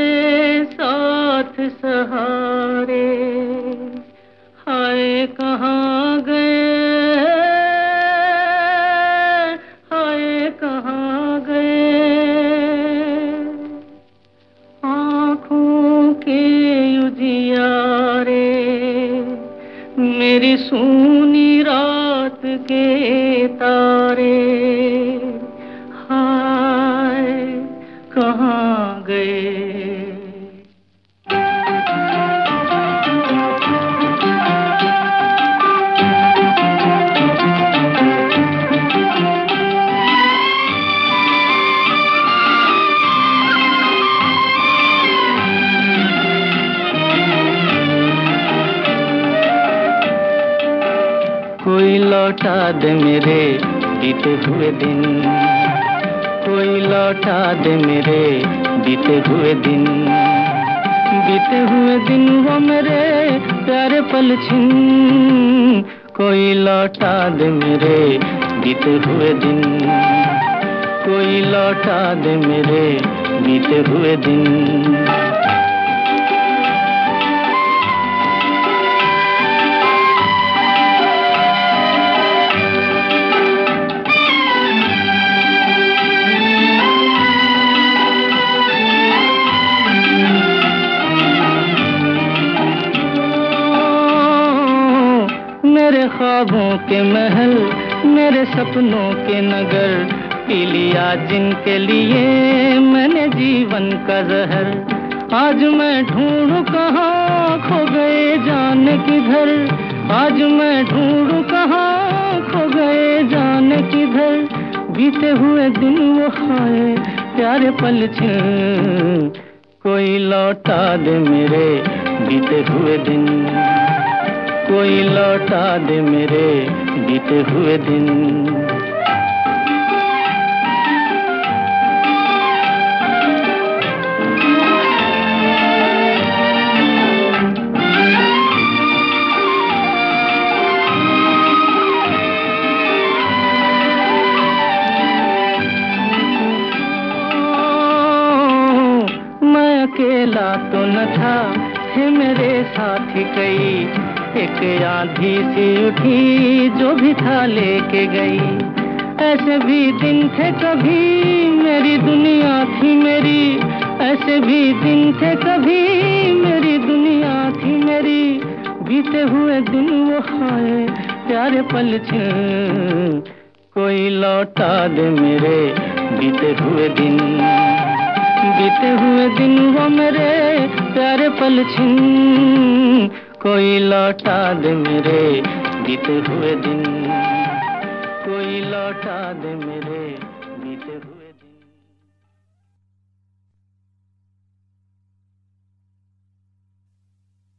साथ सहारे, हाय कहाँ गए, हाय कहाँ गए। आँखों के उजियारे, मेरी सूनी रात के तारे, हाय कहाँ गए। कोई लौटा दे मेरे बीते हुए दिन, कोई लौटा दे मेरे बीते हुए दिन, बीते हुए दिन वो मेरे प्यारे पल छिन। कोई लौटा दे मेरे बीते हुए दिन, कोई लौटा दे मेरे बीते हुए दिन। मेरे ख्वाबों के महल, मेरे सपनों के नगर, पी लिया जिनके लिए मैंने जीवन का जहर। आज मैं ढूंढूं कहाँ खो गए जाने किधर, आज मैं ढूंढूं कहाँ खो गए जाने किधर। बीते हुए दिन वो हाय प्यारे पल छिन। कोई लौटा दे मेरे बीते हुए दिन, कोई लौटा दे मेरे बीते हुए दिन। मैं अकेला तो न था, थे मेरे साथी कई। एक आंधी सी उठी जो भी था लेके गई। ऐसे भी दिन थे कभी मेरी दुनिया थी मेरी, ऐसे भी दिन थे कभी मेरी दुनिया थी मेरी। बीते हुए दिन वो हाय प्यारे पल छिन। कोई लौटा दे मेरे बीते हुए दिन, बीते हुए दिन वो मेरे प्यारे पल छिन। कोई लौटा दे मेरे बीते हुए दिन, कोई लौटा दे मेरे बीते हुए